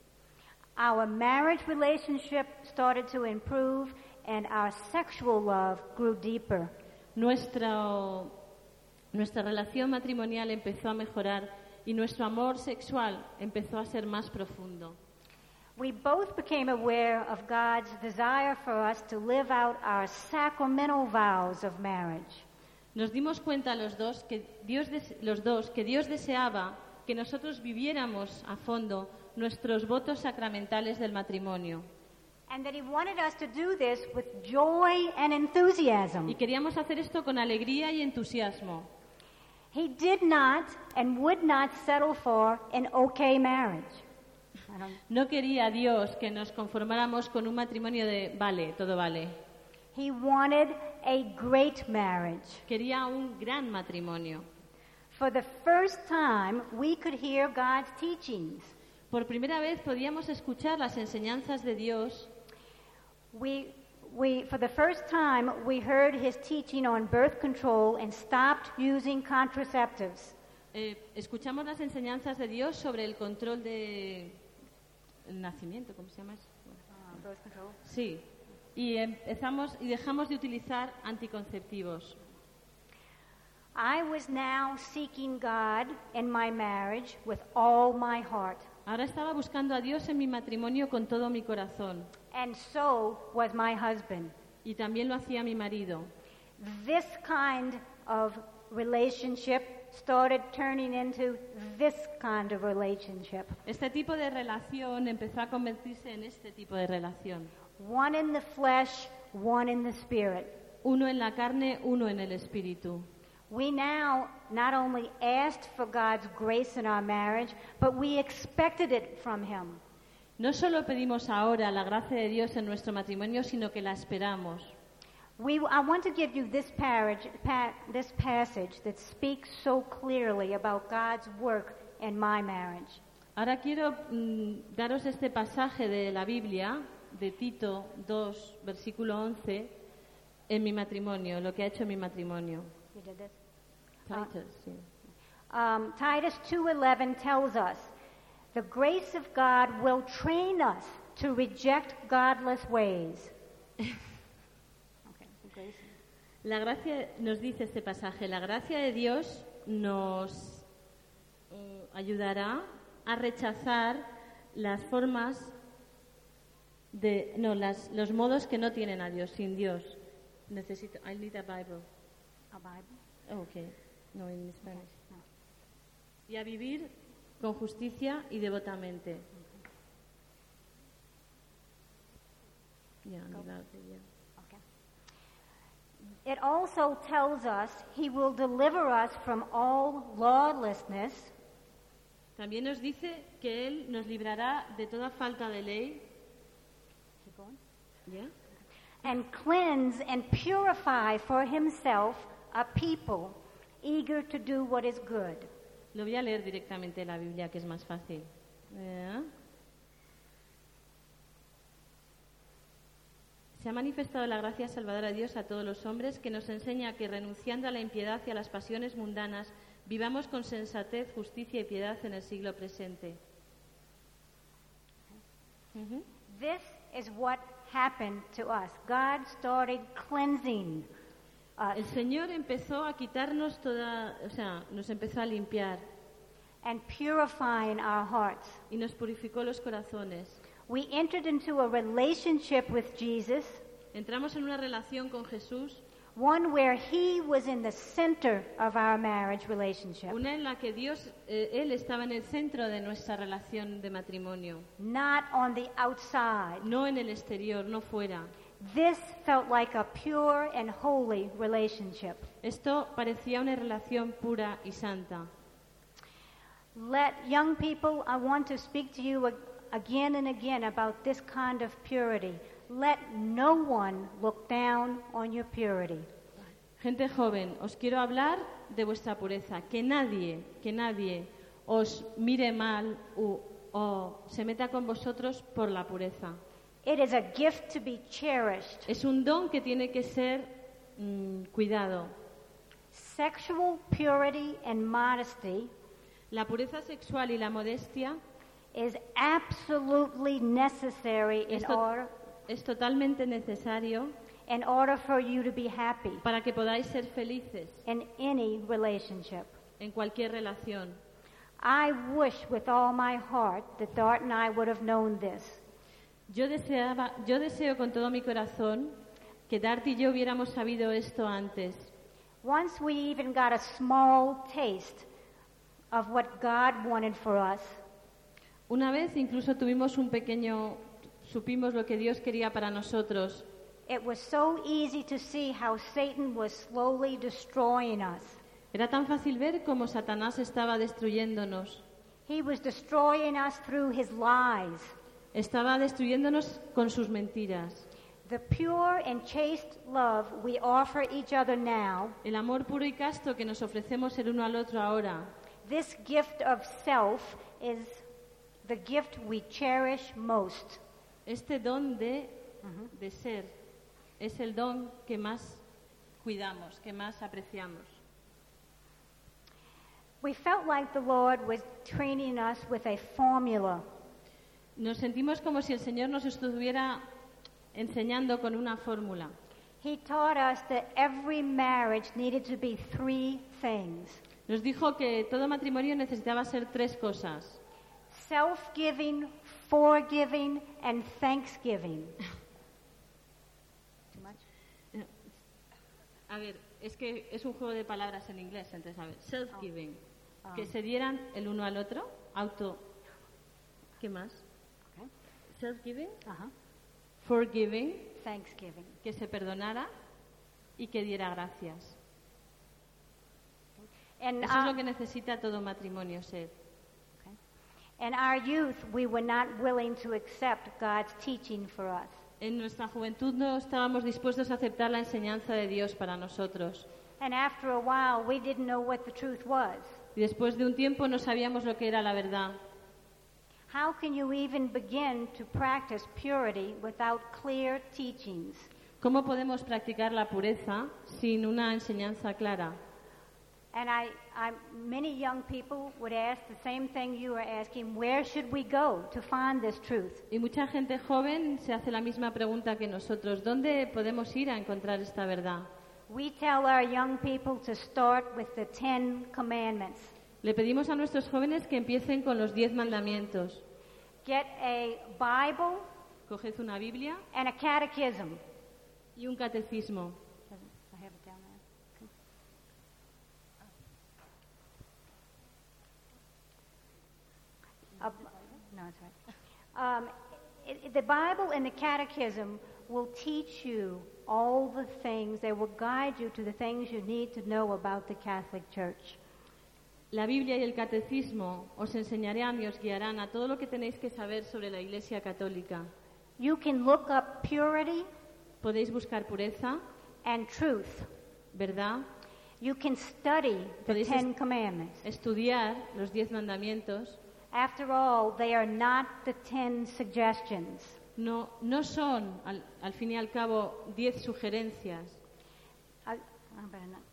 Our marriage relationship started to improve and our sexual love grew deeper. Nuestro, nuestra relación matrimonial empezó a mejorar y nuestro amor sexual empezó a ser más profundo. We both became aware of God's desire for us to live out our sacramental vows of marriage. Nos dimos cuenta los dos que Dios, des- los dos que Dios deseaba que nosotros viviéramos a fondo nuestros votos sacramentales del matrimonio. And that he wanted us to do this with joy and enthusiasm. Y queríamos hacer esto con alegría y entusiasmo. He did not and would not settle for an okay marriage. I don't- No quería Dios que nos conformáramos con un matrimonio de vale, todo vale. He wanted a great marriage. Quería un gran matrimonio. For the first time, we could hear God's teachings. Por primera vez podíamos escuchar las enseñanzas de Dios. We, we, for the first time, we heard his teaching on birth control and stopped using contraceptives. Eh, escuchamos las enseñanzas de Dios sobre el control de el nacimiento, ¿cómo se llama eso? Uh, birth control. Sí. Y empezamos y dejamos de utilizar anticonceptivos. I was now seeking God in my marriage with all my heart, Ahora estaba buscando a Dios en mi matrimonio con todo mi corazón. and so was my husband. Y también lo hacía mi marido. This kind of relationship started turning into this kind of relationship. Este tipo de relación empezó a convertirse en este tipo de relación. One in the flesh, one in the spirit. Uno en la carne, uno en el espíritu. We now not only asked for God's grace in our marriage, but we expected it from Him. No solo pedimos ahora la gracia de Dios en nuestro matrimonio, sino que la esperamos. We, I want to give you this, parage, pa, this passage that speaks so clearly about God's work in my marriage. Ahora quiero mm, daros este pasaje de la Biblia, de Tito dos, versículo once, en mi matrimonio, lo que ha hecho mi matrimonio. You did this? Titus, sí. Um, Titus two eleven tells us, the grace of God will train us to reject godless ways. Okay, the grace. La gracia, nos dice este pasaje, la gracia de Dios nos eh, ayudará a rechazar las formas de, no, las, los modos que no tienen a Dios, sin Dios. Necesito, I need a Bible. A Bible? Oh, okay, no, en Spanish. No. Y a vivir con justicia y devotamente. Yeah, Go. without it, yeah. Okay. It also tells us he will deliver us from all lawlessness. También nos dice que Él nos librará de toda falta de ley. Keep going. Yeah. And cleanse and purify for himself a people eager to do what is good. Lo voy a leer directamente en la Biblia, que es más fácil. Yeah. Se ha manifestado la gracia salvadora de Dios a todos los hombres, que nos enseña que renunciando a la impiedad y a las pasiones mundanas, vivamos con sensatez, justicia y piedad en el siglo presente. Uh-huh. This is what happened to us. God started cleansing us El Señor empezó a quitarnos toda, o sea, nos empezó a limpiar and purifying our hearts. y nos purificó los corazones. We entered into a relationship with Jesus, Entramos en una relación con Jesús, one where he was in the center of our marriage relationship, una en la que Dios, eh, Él estaba en el centro de nuestra relación de matrimonio, not on the outside. no en el exterior, no fuera. This felt like a pure and holy relationship. Esto parecía una relación pura y santa. Let young people, I want to speak to you ag- again and again about this kind of purity. Let no one look down on your purity. Gente joven, os quiero hablar de vuestra pureza. Que nadie, que nadie os mire mal o, o se meta con vosotros por la pureza. It is a gift to be cherished. Es un don que tiene que ser mm, cuidado. Sexual purity and modesty La pureza sexual y la modestia is absolutely necessary in Esto- order es totalmente necesario in order for you to be happy para que podáis ser felices in any relationship. en cualquier relación. I wish with all my heart that Dart and I would have known this. Yo deseaba, yo deseo con todo mi corazón que Dart y yo hubiéramos sabido esto antes. Once we even got a small taste of what God wanted for us, Una vez incluso tuvimos un pequeño, supimos lo que Dios quería para nosotros. it was so easy to see how Satan was slowly destroying us. Era tan fácil ver cómo Satanás estaba destruyéndonos. He was destroying us through his lies. Estaba destruyéndonos con sus mentiras. The pure and chaste love we offer each other now, El amor puro y casto que nos ofrecemos el uno al otro ahora, this gift of self, is the gift we cherish most. este don de, de ser, es el don que más cuidamos, que más apreciamos. We felt like the Lord was training us with a formula. Nos sentimos como si el Señor nos estuviera enseñando con una fórmula. He taught us that every marriage needed to be three things: Nos dijo que todo matrimonio necesitaba ser tres cosas. self-giving, forgiving, and thanksgiving. Too much? A ver, es que es un juego de palabras en inglés, entonces, a ver, self-giving, Ah. que se dieran el uno al otro, auto, ¿qué más? Okay. Self-giving, Uh-huh. forgiving, Thanksgiving. que se perdonara y que diera gracias. And, Eso es uh, lo que necesita todo matrimonio ser. in our youth, we were not willing to accept God's teaching for us. En nuestra juventud no estábamos dispuestos a aceptar la enseñanza de Dios para nosotros. And after a while, we didn't know what the truth was. Y después de un tiempo no sabíamos lo que era la verdad. how can you even begin to practice purity without clear teachings? ¿Cómo podemos practicar la pureza sin una enseñanza clara? And I, I, many young people would ask the same thing you are asking, where should we go to find this truth? Y mucha gente joven se hace la misma pregunta que nosotros. ¿Dónde podemos ir a encontrar esta verdad? We tell our young people to start with the Ten Commandments. Le pedimos a nuestros jóvenes que empiecen con los diez mandamientos. Get a Bible Coged una Biblia and a catechism. y un catecismo. I have it down there. Uh, no, it's right. Um, it, it, the Bible and the Catechism will teach you all the things. They will guide you to the things you need to know about the Catholic Church. La Biblia y el catecismo os enseñarán y os guiarán a todo lo que tenéis que saber sobre la Iglesia Católica. You can look up purity Podéis buscar pureza, and truth. verdad, You can study the Podéis Ten est- Commandments. estudiar los diez mandamientos. After all, they are not the ten suggestions. No, no son, al, al fin y al cabo, diez sugerencias. I, I better not.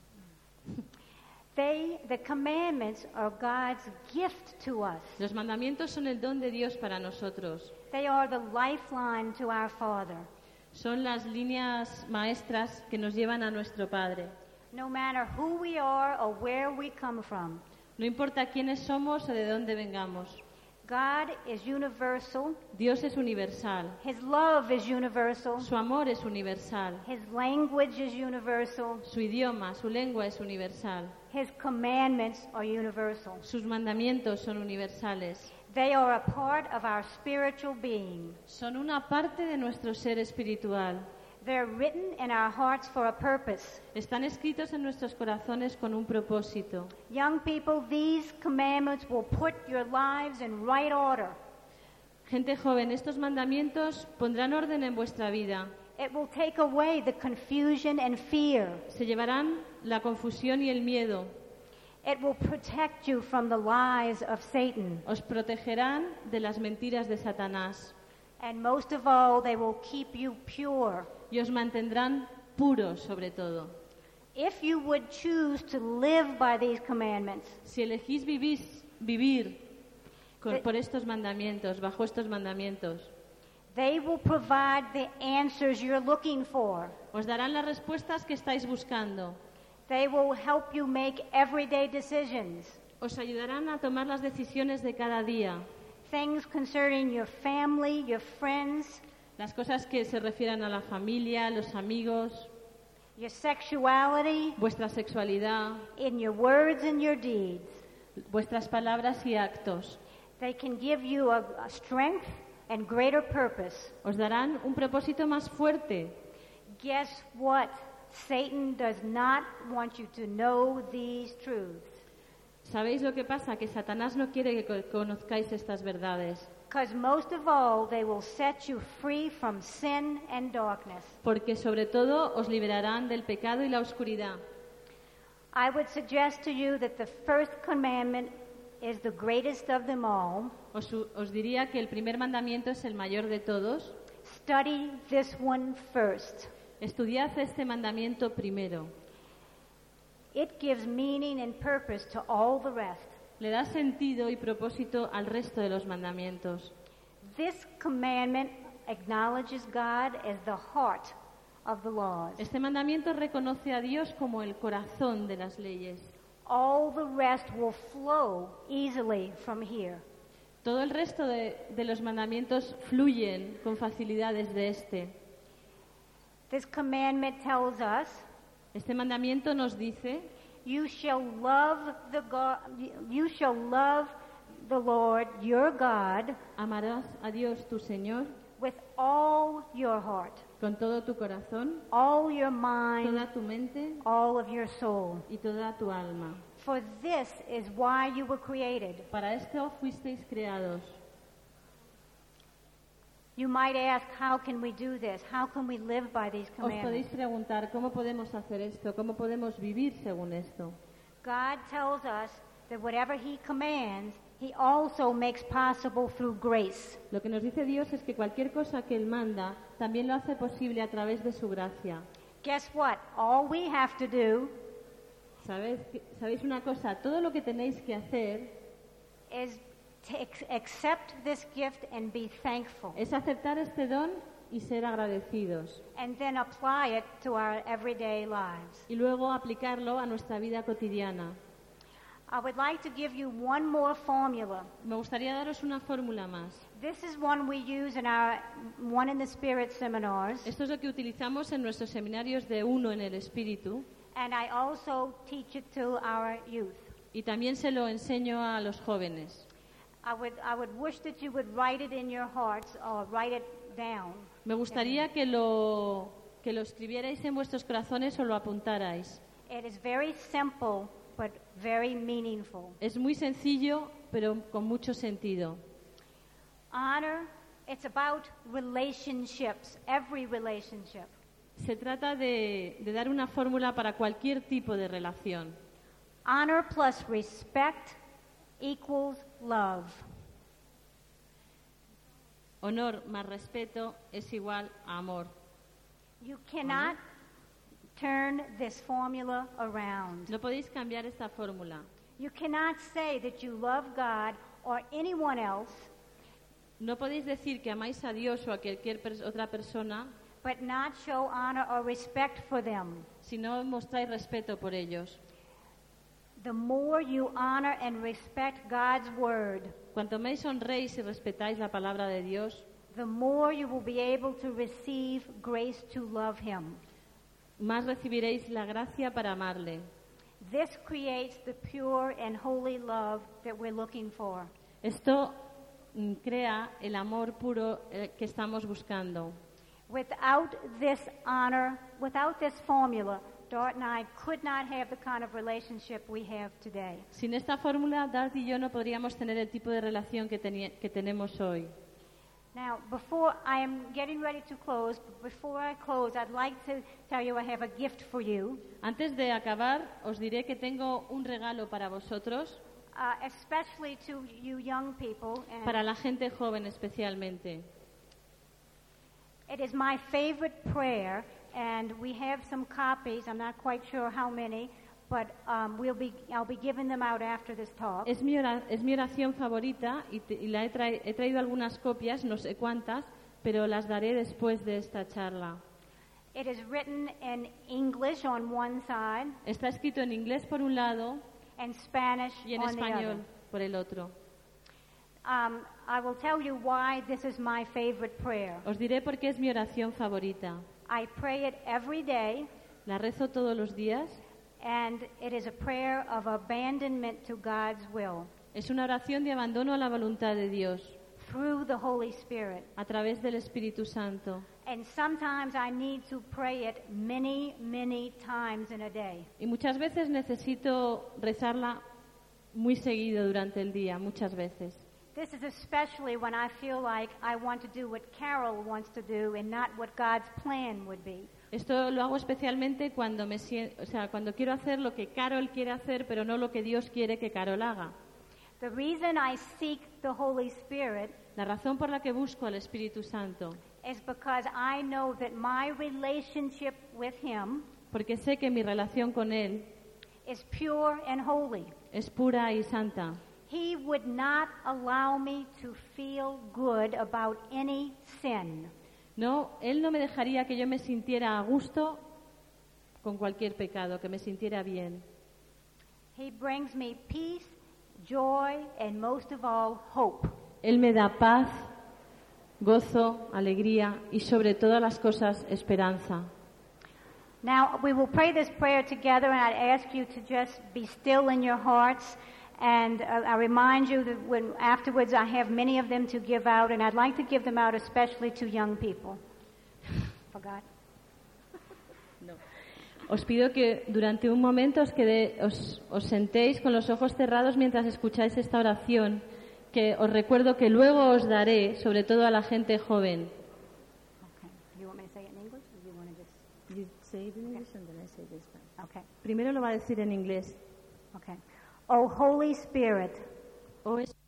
They, the commandments are God's gift to us. Los mandamientos son el don de Dios para nosotros. They are the lifeline to our Father. Son las líneas maestras que nos llevan a nuestro Padre. No matter who we are or where we come from, No importa quiénes somos o de dónde vengamos. God is universal. Dios es universal. His love is universal. Su amor es universal. His language is universal. Su idioma, su lengua es universal. His commandments are universal. Sus mandamientos son universales. They are a part of our spiritual being. Son una parte de nuestro ser espiritual. They're written in our hearts for a purpose. Están escritos en nuestros corazones con un propósito. Young people, these commandments will put your lives in right order. Gente joven, estos mandamientos pondrán orden en vuestra vida. It will take away the confusion and fear. Se llevarán la confusión y el miedo. It will protect you from the lies of Satan. Os protegerán de las mentiras de Satanás. And most of all, they will keep you pure. Y os mantendrán puros sobre todo. If you would choose to live by these commandments, Si elegís vivís, vivir con- Te- por estos mandamientos, bajo estos mandamientos, they will provide the answers you're looking for. os darán las respuestas que estáis buscando. They will help you make everyday decisions. Os ayudarán a tomar las decisiones de cada día. Things concerning your family, your friends, Las cosas que se refieran a la familia, los amigos, your sexuality, vuestra sexualidad, in your words and your deeds. vuestras palabras y actos. They can give you a, a strength and greater purpose. Os darán un propósito más fuerte. Guess what? Satan does not want you to know these truths. ¿Sabéis lo que pasa? Que Satanás no quiere que co- conozcáis estas verdades. Because most of all, they will set you free from sin and darkness. Porque sobre todo os liberarán del pecado y la oscuridad. I would suggest to you that the first commandment is the greatest of them all. Os, os diría que el primer mandamiento es el mayor de todos. Study this one first. Estudiad este mandamiento primero. It gives meaning and purpose to all the rest. Le da sentido y propósito al resto de los mandamientos. This commandment acknowledges God as the heart of the laws. Este mandamiento reconoce a Dios como el corazón de las leyes. All the rest will flow easily from here. Todo el resto de, de los mandamientos fluyen con facilidad desde este. This commandment tells us, Este mandamiento nos dice: you shall love the God, you shall love the Lord your God amarás a Dios tu Señor with all your heart, con todo tu corazón, all your mind, toda tu mente all of your soul. y toda tu alma. For this is why you were created. Para esto fuisteis creados. You might ask, how can we do this? How can we live by these Os podéis commandments? preguntar, ¿cómo podemos hacer esto? ¿Cómo podemos vivir según esto? God tells us that whatever He commands, He also makes possible through grace. Lo que nos dice Dios es que cualquier cosa que Él manda también lo hace posible a través de su gracia. Guess what? All we have to do ¿Sabéis, ¿Sabéis una cosa? Todo lo que tenéis que hacer is to ex- accept this gift and be thankful, es aceptar este don y ser agradecidos. and then apply it to our everyday lives. Y luego aplicarlo a nuestra vida cotidiana. I would like to give you one more formula. Me gustaría daros una fórmula más. This is one we use in our One in the Spirit seminars, Esto es lo que utilizamos en nuestros seminarios de uno en el Espíritu and I also teach it to our youth. y también se lo enseño a los jóvenes. I would, I would wish that you would write it in your hearts or write it down. Me gustaría que lo, que lo escribierais en vuestros corazones o lo apuntarais. It is very simple, but very meaningful. Es muy sencillo, pero con mucho sentido. Honor, it's about relationships, every relationship. Se trata de, de dar una fórmula para cualquier tipo de relación. Honor plus respect equals love. Honor más respeto es igual a amor. You cannot turn this formula around. No podéis cambiar esta fórmula. You cannot say that you love God or anyone else, No podéis decir que amáis a Dios o a cualquier pers- otra persona but not show honor or respect for them. si no mostráis respeto por ellos. The more you honor and respect God's word, Cuanto más honréis y respetáis la palabra de Dios, the more you will be able to receive grace to love Him. más recibiréis la gracia para amarle. This creates the pure and holy love that we're looking for. Esto mm, crea el amor puro eh, que estamos buscando. Without this honor, without this formula, Dart and I could not have the kind of relationship we have today. Sin esta fórmula, Dart y yo no podríamos tener el tipo de relación que, teni- que tenemos hoy. Now, before I am getting ready to close, but before I close, I'd like to tell you I have a gift for you, Antes de acabar, os diré que tengo un regalo para vosotros, uh, especially to you young people. And para la gente joven especialmente. it is my favorite prayer, and we have some copies. I'm not quite sure how many, but um, we'll be, I'll be giving them out after this talk. Es mi, ora- es mi oración favorita y, te- y la he, trai- he traído algunas copias, no sé cuántas, pero las daré después de esta charla. It is written in English on one side Está escrito en inglés por un lado and Spanish y en on the other. español por el otro. Um, I will tell you why this is my favorite prayer. Os diré por qué es mi oración favorita. I pray it every day, La rezo todos los días. and it is a prayer of abandonment to God's will Es una oración de abandono a la voluntad de Dios through the Holy Spirit. a través del Espíritu Santo. And sometimes I need to pray it many, many times in a day. Y muchas veces necesito rezarla muy seguido durante el día, muchas veces. This is especially when I feel like I want to do what Carol wants to do and not what God's plan would be. Esto lo hago especialmente cuando me sien- o sea, cuando quiero hacer lo que Carol quiere hacer, pero no lo que Dios quiere que Carol haga. The reason I seek the Holy Spirit La razón por la que busco al Espíritu Santo is because I know that my relationship with Him porque sé que mi relación con él is pure and holy. es pura y santa. He would not allow me to feel good about any sin. No, él no me dejaría que yo me sintiera a gusto con cualquier pecado, que me sintiera bien. He brings me peace, joy, and most of all, hope. Él me da paz, gozo, alegría y sobre todas las cosas esperanza. Now, we will pray this prayer together, and I'd ask you to just be still in your hearts. And uh, I remind you that when afterwards I have many of them to give out, and I'd like to give them out especially to young people. Forgot. Os pido que durante un momento os, quede, os, os sentéis con los ojos cerrados mientras escucháis esta oración, que os recuerdo que luego os daré, sobre todo a la gente joven. Okay. You want me to say it in English, or you want to just? You say it in English and then I say this one. Okay. Primero lo va a decir en inglés. Okay. Oh, Holy Spirit, Oh, es-